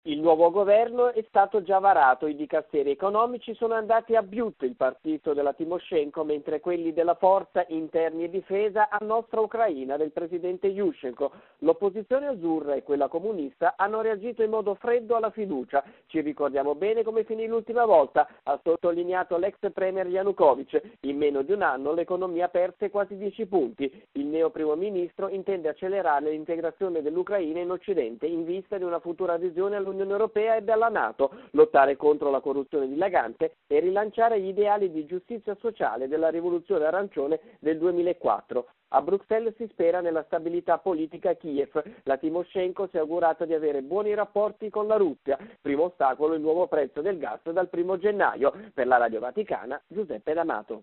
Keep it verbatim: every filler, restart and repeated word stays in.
Il nuovo governo è stato già varato, i dicasteri economici sono andati a Biut, il partito della Timoshenko, mentre quelli della Forza Interni e Difesa a Nostra Ucraina del presidente Yushchenko. L'opposizione azzurra e quella comunista hanno reagito in modo freddo alla fiducia. Ci ricordiamo bene come finì l'ultima volta, ha sottolineato l'ex premier Yanukovych. In meno di un anno l'economia perse quasi dieci punti. Il neo primo ministro intende accelerare l'integrazione dell'Ucraina in Occidente in vista di una futura adesione all'Unione Europea e dalla NATO, lottare contro la corruzione dilagante e rilanciare gli ideali di giustizia sociale della rivoluzione arancione del duemilaquattro. A Bruxelles si spera nella stabilità politica a Kiev. La Timoshenko si è augurata di avere buoni rapporti con la Russia. Primo ostacolo il nuovo prezzo del gas dal primo gennaio. Per la Radio Vaticana, Giuseppe D'Amato.